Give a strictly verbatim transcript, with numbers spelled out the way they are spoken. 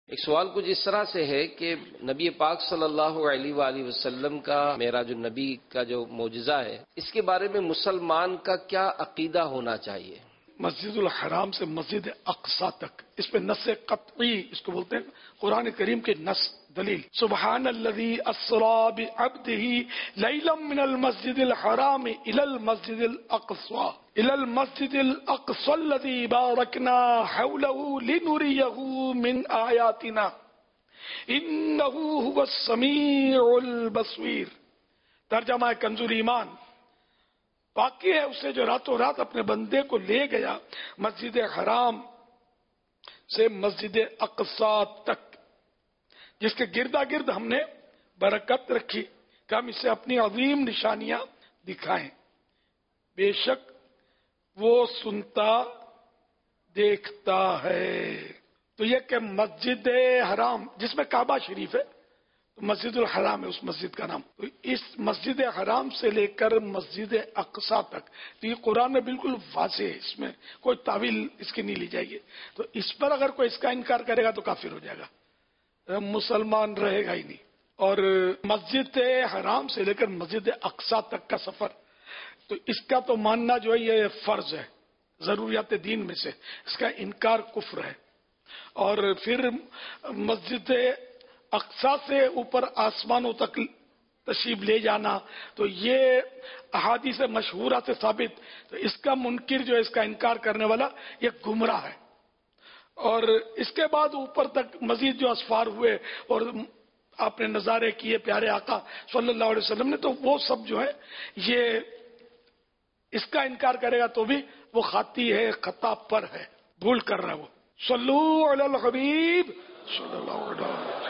ایک سوال کچھ اس طرح سے ہے کہ نبی پاک صلی اللہ علیہ وآلہ وسلم کا معراج النبی کا جو معجزہ ہے، اس کے بارے میں مسلمان کا کیا عقیدہ ہونا چاہیے؟ مسجد الحرام سے مسجد اقصی تک، اس پہ نص قطعی اس کو بولتے ہیں، قرآن کریم کے نص دلیل، سبحان الذی اسری بعبدہ لیلا من المسجد الحرام الی المسجد الاقصی الی المسجد الاقصی الذی بارکنا حولہ لنریہ من آیاتنا انہ هو السمیع البصیر۔ ترجمہ کنز ایمان، باقی ہے اسے جو راتوں رات اپنے بندے کو لے گیا مسجد حرام سے مسجد اقصی تک، جس کے گردا گرد ہم نے برکت رکھی کہ ہم اسے اپنی عظیم نشانیاں دکھائیں۔ بے شک وہ سنتا دیکھتا ہے۔ تو یہ کہ مسجد حرام جس میں کعبہ شریف ہے، مسجد الحرام ہے اس مسجد کا نام، تو اس مسجد حرام سے لے کر مسجد اقصی تک، تو یہ قرآن میں بالکل واضح ہے، اس میں کوئی تعویل اس کی نہیں لی جائے گی۔ تو اس پر اگر کوئی اس کا انکار کرے گا تو کافر ہو جائے گا، مسلمان رہے گا ہی نہیں۔ اور مسجد حرام سے لے کر مسجد اقصی تک کا سفر، تو اس کا تو ماننا جو ہے یہ فرض ہے، ضروریات دین میں سے، اس کا انکار کفر ہے۔ اور پھر مسجد اقصی سے اوپر آسمانوں تک تشریف لے جانا، تو یہ احادیث مشہورہ سے ثابت، تو اس کا منکر جو ہے، اس کا انکار کرنے والا یہ گمراہ ہے۔ اور اس کے بعد اوپر تک مزید جو اسفار ہوئے اور آپ نے نظارے کیے پیارے آقا صلی اللہ علیہ وسلم نے، تو وہ سب جو ہے یہ اس کا انکار کرے گا تو بھی وہ خاطی ہے، خطا پر ہے، بھول کر رہا ہے وہ۔ صلو علی الحبیب صلی اللہ علیہ وسلم۔